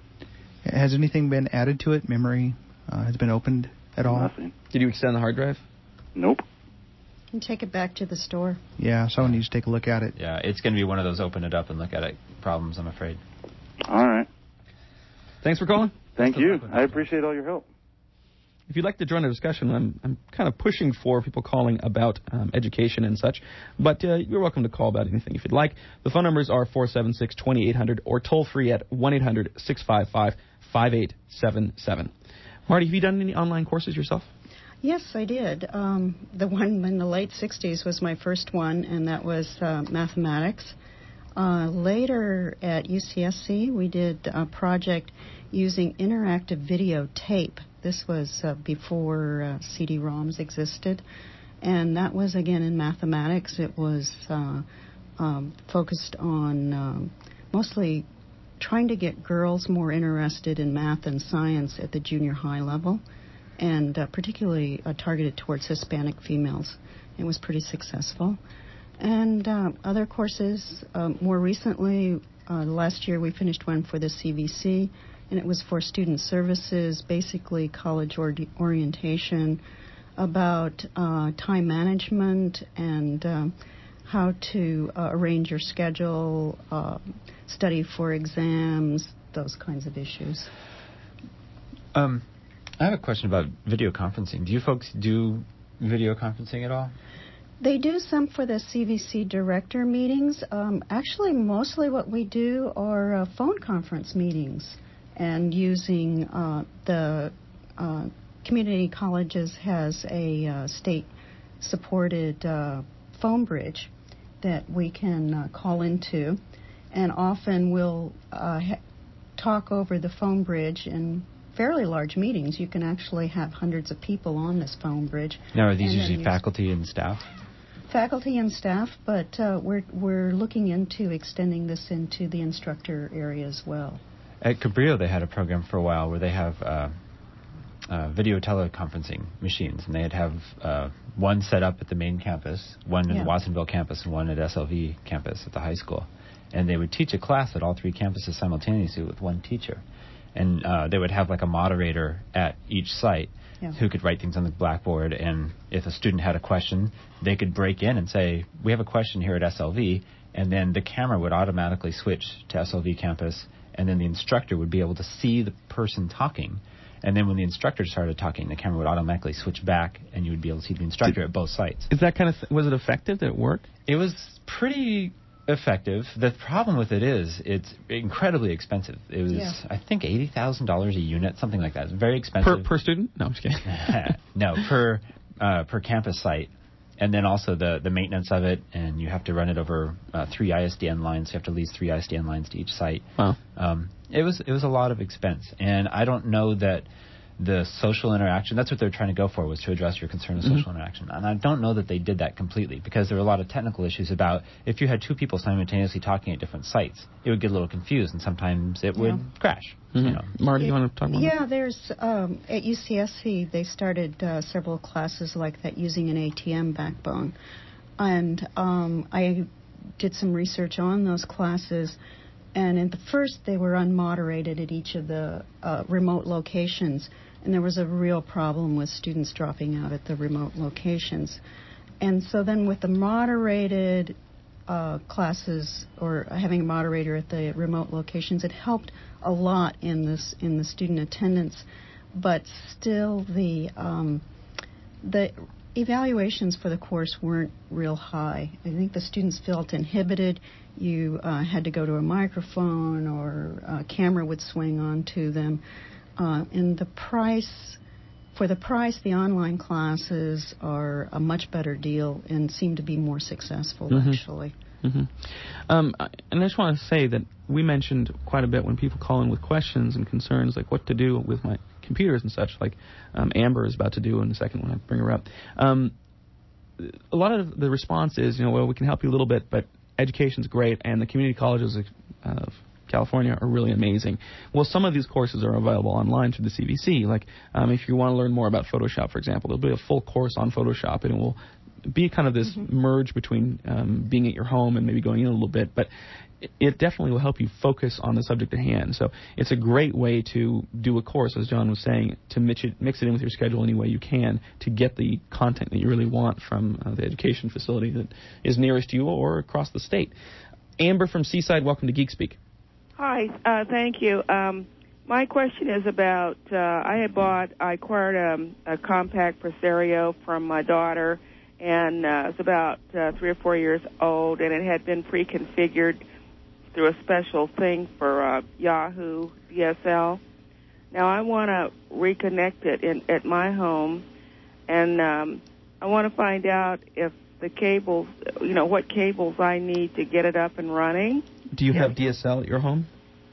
Has anything been added to it? Memory uh, has been opened at all? Nothing. Did you extend the hard drive? Nope. And take it back to the store. Yeah, someone needs to take a look at it. Yeah, it's going to be one of those open it up and look at it problems, I'm afraid. All right. Thanks for calling. Thank Best of you. luck with I that. appreciate all your help. If you'd like to join the discussion, I'm, I'm kind of pushing for people calling about um, education and such, but uh, you're welcome to call about anything if you'd like. The phone numbers are four seven six, two eight zero zero or toll free at one eight hundred, six five five, five eight seven seven. Marty, have you done any online courses yourself? Yes, I did. Um, the one in the late sixties was my first one, and that was uh, mathematics. Uh, later at U C S C, we did a project using interactive video tape. This was uh, before uh, C D ROMs existed, and that was again in mathematics. It was uh, um, focused on um, mostly trying to get girls more interested in math and science at the junior high level, and uh, particularly uh, targeted towards Hispanic females. It was pretty successful. And uh, other courses, um, more recently, uh, last year we finished one for the C V C, and it was for student services, basically college or- orientation, about uh, time management and um, how to uh, arrange your schedule, uh, study for exams, those kinds of issues. Um, I have a question about video conferencing. Do you folks do video conferencing at all? They do some for the C V C director meetings. Um, actually, mostly what we do are uh, phone conference meetings, and using uh, the uh, community colleges has a uh, state-supported uh, phone bridge that we can uh, call into, and often we'll uh, ha- talk over the phone bridge in fairly large meetings. You can actually have hundreds of people on this phone bridge. Now, are these And then usually use- faculty and staff? Faculty and staff, but uh, we're we're looking into extending this into the instructor area as well. At Cabrillo, they had a program for a while where they have uh, uh, video teleconferencing machines, and they'd have uh, one set up at the main campus, one in Yeah. the Watsonville campus, and one at S L V campus at the high school. and they would teach a class at all three campuses simultaneously with one teacher. And uh, they would have like a moderator at each site yeah. who could write things on the blackboard. And if a student had a question, they could break in and say, we have a question here at S L V. And then the camera would automatically switch to S L V campus. And then the instructor would be able to see the person talking. And then when the instructor started talking, the camera would automatically switch back, and you would be able to see the instructor Did, at both sites. Is that kind of th- was it effective? Did it work? It was pretty effective. The problem with it is it's incredibly expensive. It was, yeah. I think, eighty thousand dollars a unit, something like that. It's very expensive. Per per student? No, I'm just kidding. no, per uh, per campus site. And then also the, the maintenance of it, and you have to run it over uh, three I S D N lines. You have to lease three I S D N lines to each site. Wow. Um, it was it was a lot of expense, and I don't know that the social interaction, that's what they're trying to go for, was to address your concern of social mm-hmm. interaction. And I don't know that they did that completely, because there were a lot of technical issues about if you had two people simultaneously talking at different sites, it would get a little confused, and sometimes it would yeah. crash. Mm-hmm. You know. Marty, you want to talk about yeah, that? there's, um, at U C S C, they started uh, several classes like that using an A T M backbone. And um, I did some research on those classes, and at the first they were unmoderated at each of the uh, remote locations. And there was a real problem with students dropping out at the remote locations. And so then with the moderated uh, classes, or having a moderator at the remote locations, it helped a lot in this in the student attendance. But still, the um, the evaluations for the course weren't real high. I think the students felt inhibited. You uh, had to go to a microphone, or a camera would swing onto them. Uh, and the price, for the price, the online classes are a much better deal and seem to be more successful, mm-hmm. actually. Mm-hmm. Um, and I just want to say that we mentioned quite a bit when people call in with questions and concerns, like what to do with my computers and such, like um, Amber is about to do in a second when I bring her up. Um, a lot of the response is, you know, well, we can help you a little bit, but education's great, and the community colleges of uh, California are really amazing. Well, some of these courses are available online through the C V C. Like, um, if you want to learn more about Photoshop, for example, there'll be a full course on Photoshop, and it will be kind of this mm-hmm. merge between um, being at your home and maybe going in a little bit. But it, it definitely will help you focus on the subject at hand. So it's a great way to do a course, as John was saying, to mix it, mix it in with your schedule any way you can to get the content that you really want from uh, the education facility that is nearest you or across the state. Amber from Seaside, welcome to Geek Speak. Hi, uh, thank you. Um, my question is about, uh, I had bought, I acquired a, a compact Presario from my daughter, and uh, it's about uh, three or four years old, and it had been pre-configured through a special thing for uh, Yahoo D S L. Now I want to reconnect it in, at my home, and um, I want to find out if the cables, you know, what cables I need to get it up and running. Do you have D S L at your home?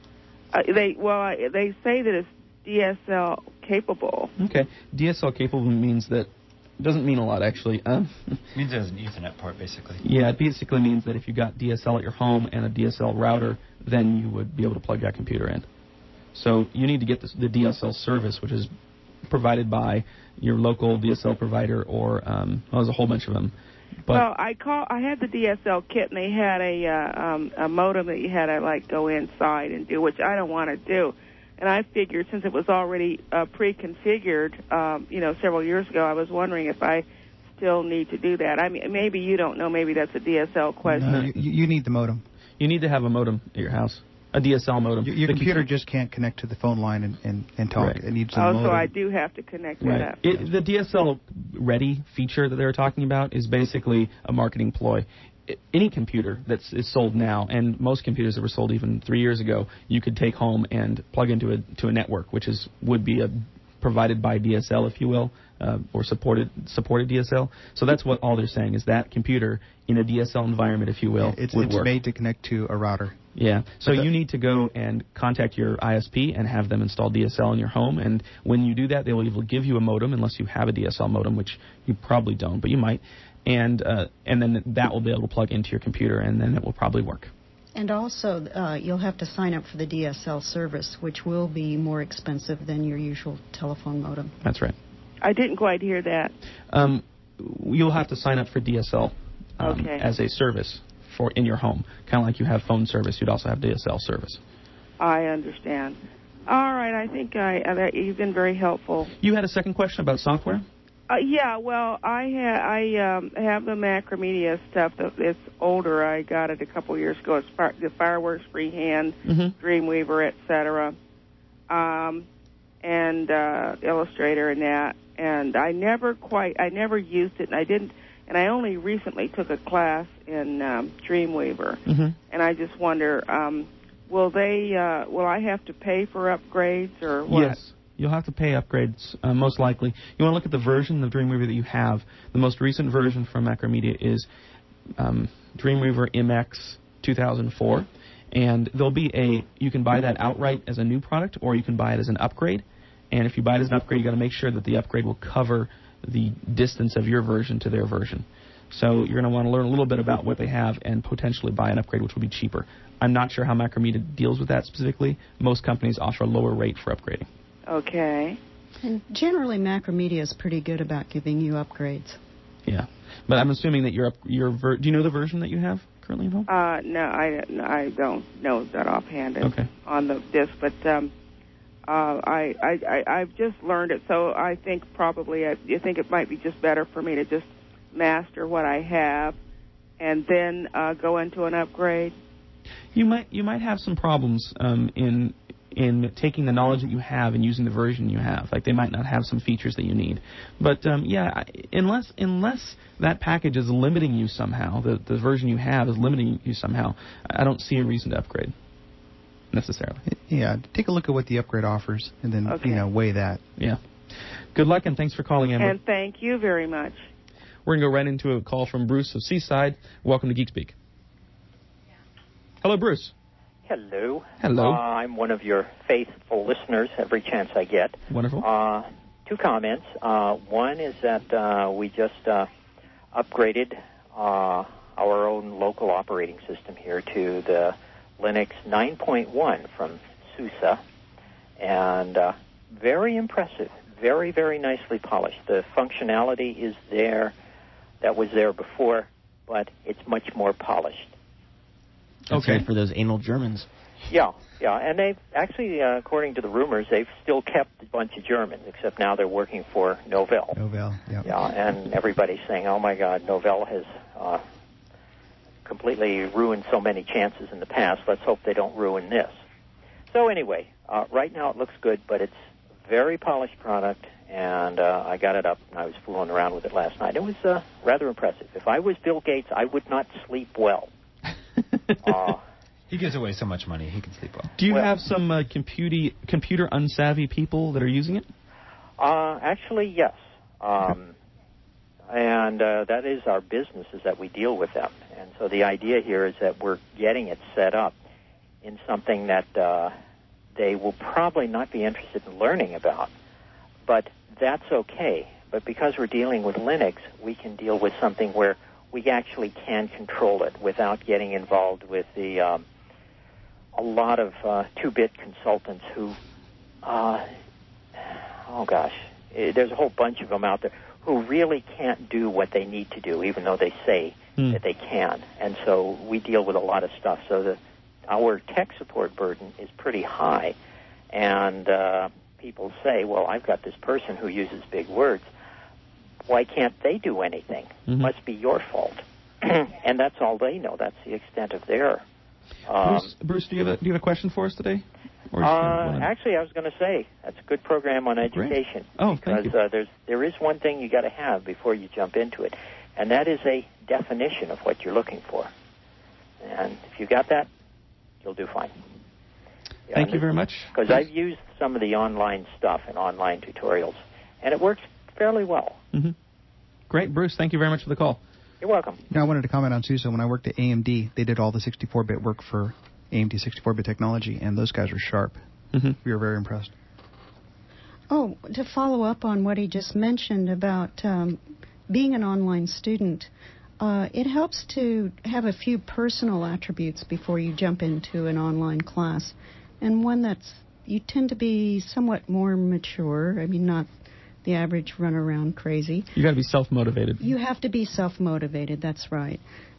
Uh, they well, I, they say that it's D S L capable. Okay, D S L capable means that doesn't mean a lot actually. Um, it means there's an Ethernet port basically. Yeah, it basically means that if you got D S L at your home and a D S L router, then you would be able to plug that computer in. So you need to get this, the D S L service, which is provided by your local D S L provider, or um, well, there's a whole bunch of them. But well, I call. I had the D S L kit, and they had a uh, um, a modem that you had to like go inside and do, which I don't want to do. And I figured since it was already uh, pre-configured, um, you know, several years ago, I was wondering if I still need to do that. I mean, maybe you don't know. Maybe that's a D S L question. No, you, you need the modem. You need to have a modem at your house. A D S L modem. Your, your the computer com- just can't connect to the phone line and, and, and talk. Right. It needs a oh, modem. so I do have to connect right. that up. It, the D S L ready feature that they're talking about is basically a marketing ploy. It, any computer that is sold now, and most computers that were sold even three years ago, you could take home and plug into a to a network, which is would be a provided by D S L, if you will, uh, or supported supported D S L. So that's what all they're saying is that computer in a D S L environment, if you will, yeah, it's, would it's work. made to connect to a router. Yeah, so you need to go and contact your I S P and have them install D S L in your home. And when you do that, they will either give you a modem, unless you have a D S L modem, which you probably don't, but you might. And uh, and then that will be able to plug into your computer, and then it will probably work. And also, uh, you'll have to sign up for the D S L service, which will be more expensive than your usual telephone modem. That's right. I didn't quite hear that. Um, you'll have to sign up for D S L um, okay. as a service for in your home. Kind of like you have phone service, you'd also have D S L service. I understand. All right, I think I, uh, you've been very helpful. You had a second question about software? Uh, yeah, well, I ha- I um, have the Macromedia stuff. It's older. I got it a couple years ago. It's fire- the Fireworks, Freehand, mm-hmm. Dreamweaver, et cetera, um, and uh, Illustrator and that. And I never quite, I never used it, and I didn't, and I only recently took a class in um, Dreamweaver. Mm-hmm. And I just wonder, um, will they, uh, will I have to pay for upgrades or what? Yes. You'll have to pay upgrades, uh, most likely. You want to look at the version of Dreamweaver that you have. The most recent version from Macromedia is um, Dreamweaver M X two thousand four. And there'll be a, you can buy that outright as a new product, or you can buy it as an upgrade. And if you buy it as an upgrade, you've got to make sure that the upgrade will cover the distance of your version to their version. So you're going to want to learn a little bit about what they have and potentially buy an upgrade, which will be cheaper. I'm not sure how Macromedia deals with that specifically. Most companies offer a lower rate for upgrading. Okay. And generally, Macromedia is pretty good about giving you upgrades. Yeah, but I'm assuming that your your ver- do you know the version that you have currently at home? Uh, no, I, I don't know that offhand okay. on the disc, but um, uh, I, I I I've just learned it, so I think probably I, I think it might be just better for me to just master what I have, and then uh, go into an upgrade. You might you might have some problems um, in. in taking the knowledge that you have and using the version you have. Like, they might not have some features that you need. But, um, yeah, unless unless that package is limiting you somehow, the, the version you have is limiting you somehow, I don't see a reason to upgrade, necessarily. Yeah, take a look at what the upgrade offers, and then, okay. you know, weigh that. Yeah. Good luck, and thanks for calling, Amber. And thank you very much. We're going to go right into a call from Bruce of Seaside. Welcome to Geek Speak. Hello, Bruce. Hello. Hello. Uh, I'm one of your faithful listeners every chance I get. Wonderful. Uh, two comments. Uh, one is that uh, we just uh, upgraded uh, our own local operating system here to the Linux nine point one from SUSE, and uh, very impressive, very, very nicely polished. The functionality is there that was there before, but it's much more polished. That's okay. Right for those anal Germans. Yeah, yeah, and they've actually, uh, according to the rumors, they've still kept a bunch of Germans, except now they're working for Novell. Novell, yeah. Yeah, and everybody's saying, oh my God, Novell has uh, completely ruined so many chances in the past. Let's hope they don't ruin this. So anyway, uh, right now it looks good, but it's a very polished product, and uh, I got it up, and I was fooling around with it last night. It was uh, rather impressive. If I was Bill Gates, I would not sleep well. uh, he gives away so much money, he can sleep well. Do you well, have some uh, computer computer unsavvy people that are using it? Uh, actually, yes. Um, and uh, that is our business, is that we deal with them. And so the idea here is that we're getting it set up in something that uh, they will probably not be interested in learning about. But that's okay. But because we're dealing with Linux, we can deal with something where we actually can control it without getting involved with the um, a lot of uh, two-bit consultants who, uh, oh gosh, there's a whole bunch of them out there who really can't do what they need to do, even though they say mm. that they can. And so we deal with a lot of stuff. So the, our tech support burden is pretty high. And uh, people say, well, I've got this person who uses big words. Why can't they do anything? Mm-hmm. Must be your fault. And that's all they know. That's the extent of their... Um, Bruce, Bruce, do you have a, do you have a question for us today? Or uh, actually, I was going to say, that's a good program on education. Great. Oh, because thank you. Uh, there's, there is one thing you got to have before you jump into it, and that is a definition of what you're looking for. And if you got that, you'll do fine. Yeah, thank you very much. Because I've used some of the online stuff and online tutorials, and it works fairly well. Mm-hmm. Great, Bruce. Thank you very much for the call. You're welcome. Now, I wanted to comment on SUSE. When I worked at A M D, they did all the sixty-four bit work for A M D sixty-four bit technology, and those guys are sharp. Mm-hmm. We were very impressed. Oh, to follow up on what he just mentioned about um, being an online student, uh, it helps to have a few personal attributes before you jump into an online class, and one that's you tend to be somewhat more mature. I mean, not the average run around crazy. You got to be self-motivated. You have to be self-motivated, that's right.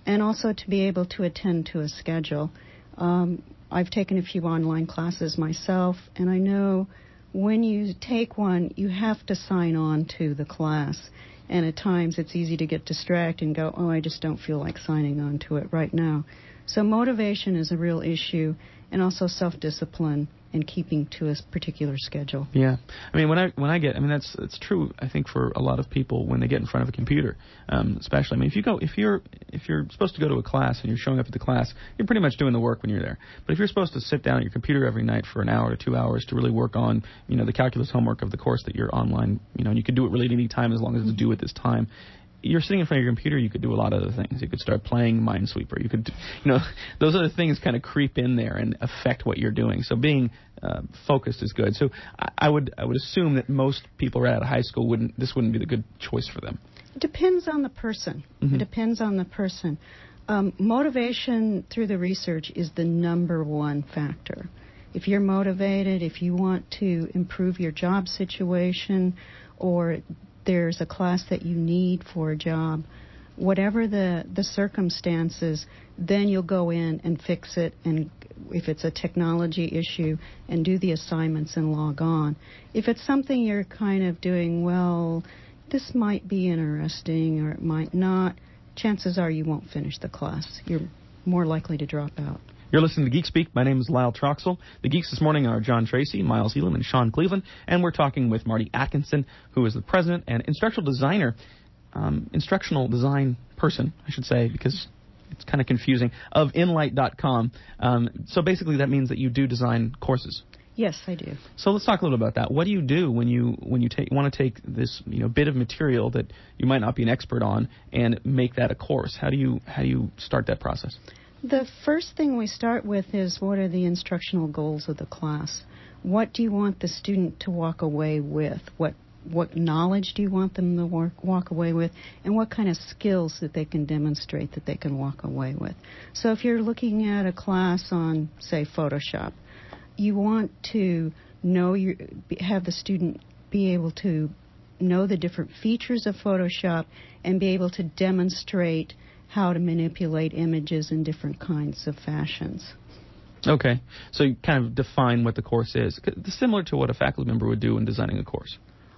and also to be able to attend to a schedule. Um, I've taken a few online classes myself, and I know when you take one, you have to sign on to the class. And at times it's easy to get distracted and go, oh, I just don't feel like signing on to it right now. So motivation is a real issue, and also self-discipline and keeping to a particular schedule. Yeah, I mean, when I when I get, I mean, that's it's true. I think for a lot of people when they get in front of a computer, um, especially. I mean, if you go, if you're if you're supposed to go to a class and you're showing up at the class, you're pretty much doing the work when you're there. But if you're supposed to sit down at your computer every night for an hour or two hours to really work on, you know, the calculus homework of the course that you're online, you know, and you can do it really at any time as long as it's due at this time. You're sitting in front of your computer, you could do a lot of other things. You could start playing Minesweeper. You could, you know, those other things kind of creep in there and affect what you're doing. So being uh, focused is good. So I, I would I would assume that most people right out of high school wouldn't this wouldn't be the good choice for them. It depends on the person. Mm-hmm. It depends on the person. Um, motivation through the research is the number one factor. If you're motivated, if you want to improve your job situation, or there's a class that you need for a job, whatever the, the circumstances, then you'll go in and fix it, and if it's a technology issue, and do the assignments and log on. If it's something you're kind of doing, well, this might be interesting or it might not, chances are you won't finish the class. You're more likely to drop out. You're listening to Geek Speak. My name is Lyle Troxel. The Geeks this morning are John Tracy, Miles Elam, and Sean Cleveland. And we're talking with Marty Atkinson, who is the president and instructional designer, um, instructional design person, I should say, because it's kind of confusing, of Enlight dot com. Um, so basically that means that you do design courses. Yes, I do. So let's talk a little about that. What do you do when you when you take, want to take this you know bit of material that you might not be an expert on and make that a course? How do you how do you start that process? The first thing we start with is what are the instructional goals of the class? What do you want the student to walk away with? What what knowledge do you want them to work, walk away with? And what kind of skills that they can demonstrate that they can walk away with? So if you're looking at a class on, say, Photoshop, you want to know your, have the student be able to know the different features of Photoshop and be able to demonstrate how to manipulate images in different kinds of fashions. Okay. So you kind of define what the course is, similar to what a faculty member would do in designing a course.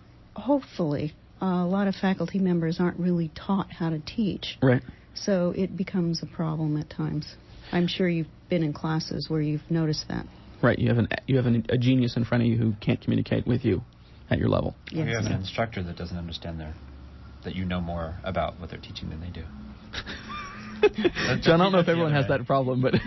Hopefully. Uh, a lot of faculty members aren't really taught how to teach. Right. So it becomes a problem at times. I'm sure you've been in classes where you've noticed that. Right. You have an you have an, a genius in front of you who can't communicate with you at your level. Yes. Or you have an instructor that doesn't understand their, that you know more about what they're teaching than they do. John, I don't know if everyone has that problem, but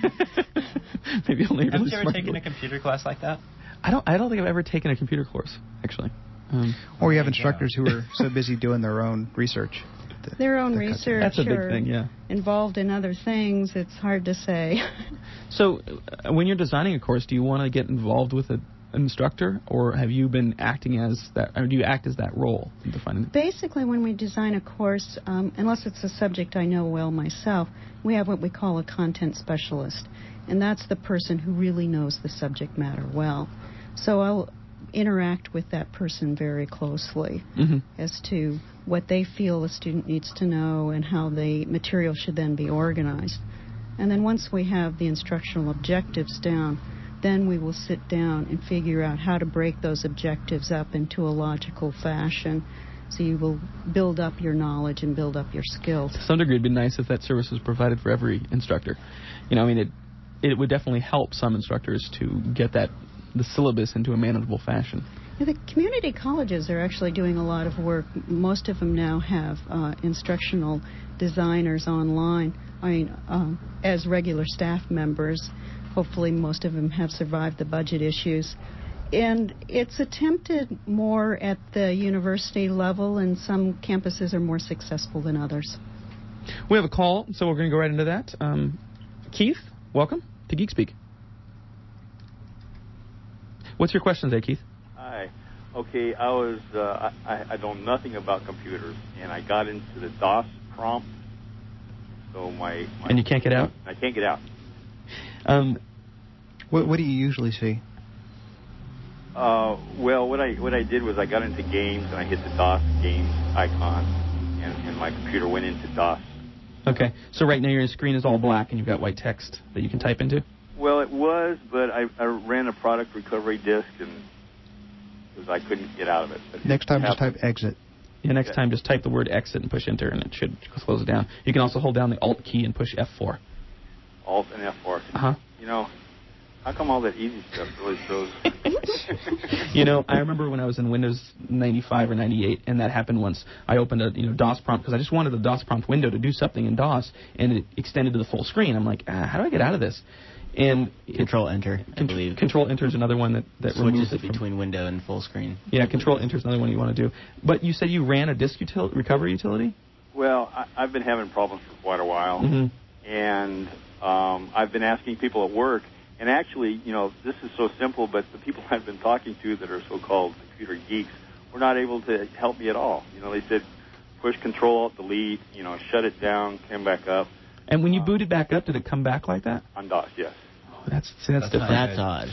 maybe only really Have you ever smart taken people. a computer class like that? I don't. I don't think I've ever taken a computer course, actually. Um, or you have instructors who are so busy doing their own research. Their own research. That's a big thing, yeah. Involved in other things. It's hard to say. So, uh, when you're designing a course, do you want to get involved with a, an instructor, or have you been acting as that? Or do you act as that role in defining? Basically, when we design a course, um, unless it's a subject I know well myself, we have what we call a content specialist, and that's the person who really knows the subject matter well. So I'll interact with that person very closely mm-hmm. as to what they feel the student needs to know and how the material should then be organized. And then once we have the instructional objectives down, then we will sit down and figure out how to break those objectives up into a logical fashion. So you will build up your knowledge and build up your skills. To some degree, it'd be nice if that service was provided for every instructor. You know, I mean, it it would definitely help some instructors to get that the syllabus into a manageable fashion. Yeah, the community colleges are actually doing a lot of work. Most of them now have uh, instructional designers online. I mean, uh, as regular staff members. Hopefully most of them have survived the budget issues. And it's attempted more at the university level, and some campuses are more successful than others. We have a call, so we're going to go right into that. Um, Keith, welcome to Geek Speak. What's your question today, Keith? Hi. Okay, I was uh, I, I know nothing about computers, and I got into the DOS prompt. So my, my and you can't get out? I can't get out. Um, what, what do you usually see? Uh, well, what I what I did was I got into games and I hit the DOS game icon, and, and my computer went into DOS Okay. So right now your screen is all black and you've got white text that you can type into? Well, it was, but I, I ran a product recovery disk and because I couldn't get out of it. But Next time, just happened. type exit. Yeah, next Okay. time just type the word exit and push enter, and it should close it down. You can also hold down the Alt key and push F four. Alt and F four. Uh-huh. You know, how come all that easy stuff really throws? You know, I remember when I was in Windows ninety-five or ninety-eight, and that happened once. I opened a you know DOS prompt because I just wanted the DOS prompt window to do something in DOS, and it extended to the full screen. I'm like, ah, how do I get out of this? And Control Enter, I Con- believe. Control Enter is another one that, that Switches removes it it from, between window and full screen. Yeah, Control Enter is another one you want to do. But you said you ran a disk util- recovery utility? Well, I, I've been having problems for quite a while, Mm-hmm. and um, I've been asking people at work. And actually, you know, this is so simple, but the people I've been talking to that are so-called computer geeks were not able to help me at all. You know, they said push Control Alt Delete, you know, shut it down, come back up. And when you booted back up, did it come back like that? On DOS, yes. Oh, that's see, that's, That's different. That's odd.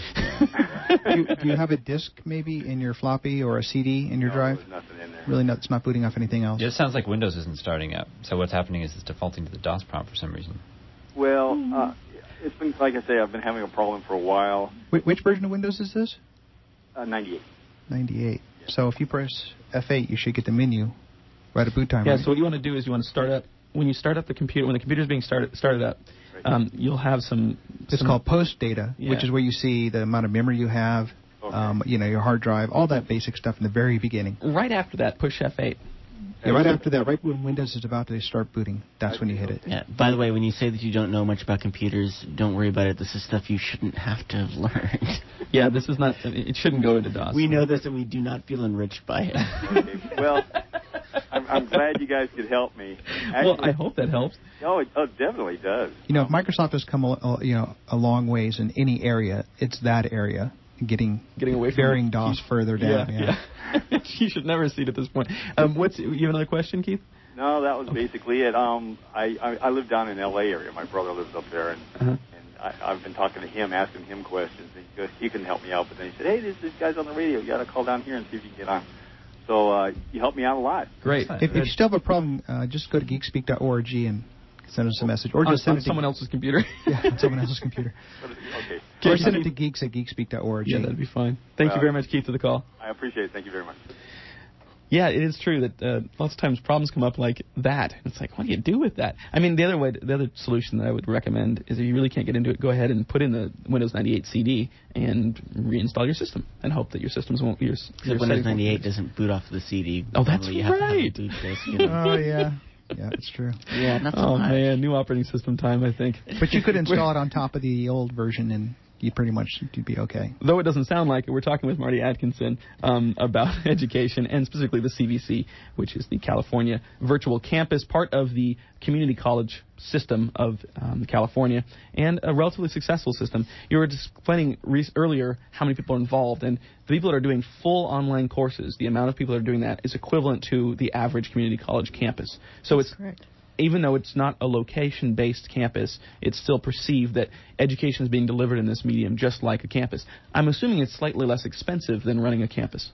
do, you, do you have a disk maybe in your floppy or a C D in your No, drive? There's nothing in there. Really, not, it's not booting off anything else. It just sounds like Windows isn't starting up. So what's happening is it's defaulting to the DOS prompt for some reason. Well, uh, it's been, like I say, I've been having a problem for a while. Wh- which version of Windows is this? Uh, ninety-eight. ninety-eight. So if you press F eight, you should get the menu right at boot time. Yeah, right? so what you want to do is you want to start up, when you start up the computer, when the computer's being started started up, um, you'll have some... It's some, called post data, Yeah. which is where you see the amount of memory you have, Okay. um, you know, your hard drive, all that basic stuff in the very beginning. Right after that, push F eight. Yeah, right after that, right when Windows is about to start booting, that's when you hit it. Yeah. By the way, when you say that you don't know much about computers, don't worry about it. This is stuff you shouldn't have to have learned. Yeah, this is not... It shouldn't go into DOS. We know this, and we do not feel enriched by it. Okay. Well, I'm, I'm glad you guys could help me. Actually, Well, I hope that helps. Oh, it oh, definitely does. You know, if Microsoft has come, a, a- you know, a long ways in any area, it's that area. Getting Getting away from varying it. DOS Keith- further down. Yeah, yeah. You should never see it at this point. Um, what's you have another question, Keith? No, that was basically it. Um, I, I I live down in L A area. My brother lives up there, and Uh-huh. and I, I've been talking to him, asking him questions. And he goes, he can help me out. But then he said, hey, this this guy's on the radio. You got to call down here and see if you can get on. So uh, you helped me out a lot. Great. If, if you still have a problem, uh, just go to geekspeak dot org and send us a message, or on, just send on it to someone else's computer. Yeah, on someone else's computer. Okay. Or send it to geeks at geekspeak dot org. Yeah, that'd be fine. Thank Well, you very much, Keith, for the call. I appreciate it. Thank you very much. Yeah, it is true that uh, lots of times problems come up like that. It's like, what do you do with that? I mean, the other way, the other solution that I would recommend is if you really can't get into it, go ahead and put in the Windows ninety-eight C D and reinstall your system and hope that your systems won't. Your, your Except Windows ninety-eight doesn't boot off the C D. Oh, that's Normally you have to have a right. boot disk, you know. Oh, yeah. Yeah, it's true. Yeah, not so Oh much. man, new operating system time, I think. But you could install it on top of the old version, and you'd pretty much you'd be okay. Though it doesn't sound like it, we're talking with Marty Atkinson um, about education and specifically the C V C, which is the California Virtual Campus, part of the community college system of um, California, and a relatively successful system. You were just explaining re- earlier how many people are involved, and the people that are doing full online courses, the amount of people that are doing that is equivalent to the average community college campus. So That's it's correct. even though it's not a location-based campus, it's still perceived that education is being delivered in this medium just like a campus. I'm assuming it's slightly less expensive than running a campus.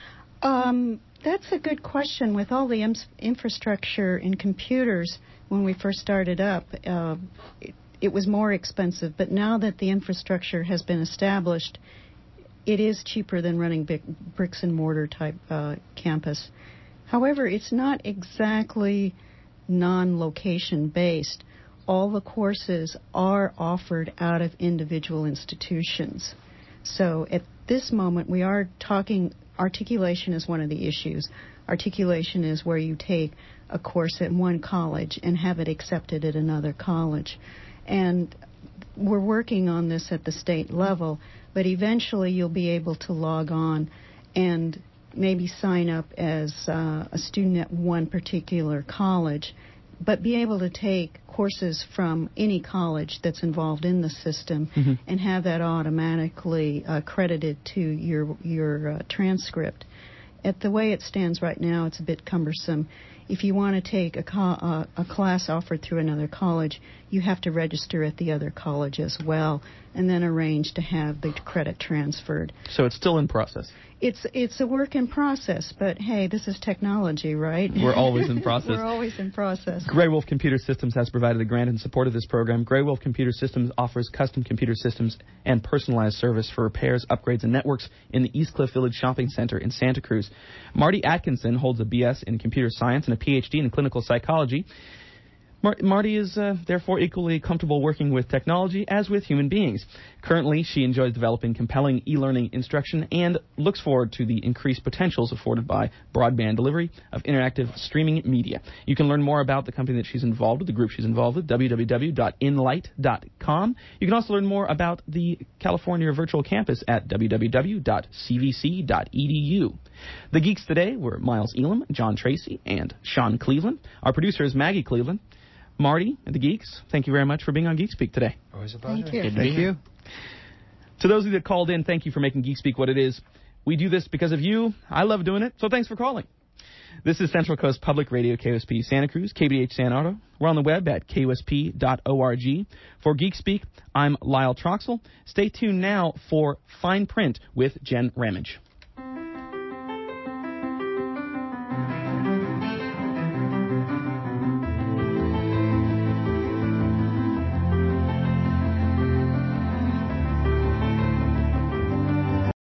Um, that's a good question. With all the im- infrastructure in computers, when we first started up, uh, it, it was more expensive. But now that the infrastructure has been established, it is cheaper than running big bricks and mortar type uh, campus. However, it's not exactly non-location based. All the courses are offered out of individual institutions. So at this moment, we are talking, articulation is one of the issues. Articulation is where you take a course at one college and have it accepted at another college. And we're working on this at the state level, but eventually you'll be able to log on and maybe sign up as uh, a student at one particular college, but be able to take courses from any college that's involved in the system Mm-hmm. and have that automatically uh, credited to your your uh, transcript. At the way it stands right now, it's a bit cumbersome. if you want to take a, co- uh, a class offered through another college, you have to register at the other college as well, and then arrange to have the credit transferred. So it's still in process. It's it's a work in process, but hey, this is technology, right? We're always in process. We're always in process. Grey Wolf Computer Systems has provided a grant in support of this program. Grey Wolf Computer Systems offers custom computer systems and personalized service for repairs, upgrades, and networks in the East Cliff Village Shopping Center in Santa Cruz. Marty Atkinson holds a B S in computer science and a P H D in clinical psychology. Mar- Marty is, uh, therefore, equally comfortable working with technology as with human beings. Currently, she enjoys developing compelling e-learning instruction and looks forward to the increased potentials afforded by broadband delivery of interactive streaming media. You can learn more about the company that she's involved with, the group she's involved with, w w w dot inlight dot com. You can also learn more about the California Virtual Campus at w w w dot c v c dot e d u. The Geeks today were Miles Elam, John Tracy, and Sean Cleveland. Our producer is Maggie Cleveland. Marty and the Geeks, thank you very much for being on Geek Speak today. Always a pleasure. Thank you. Good to Thank be you. here. To those of you that called in, thank you for making Geek Speak what it is. We do this because of you. I love doing it, so thanks for calling. This is Central Coast Public Radio, K O S P Santa Cruz, K B H San Otto. We're on the web at k o s p dot org. For Geek Speak, I'm Lyle Troxel. Stay tuned now for Fine Print with Jen Ramage.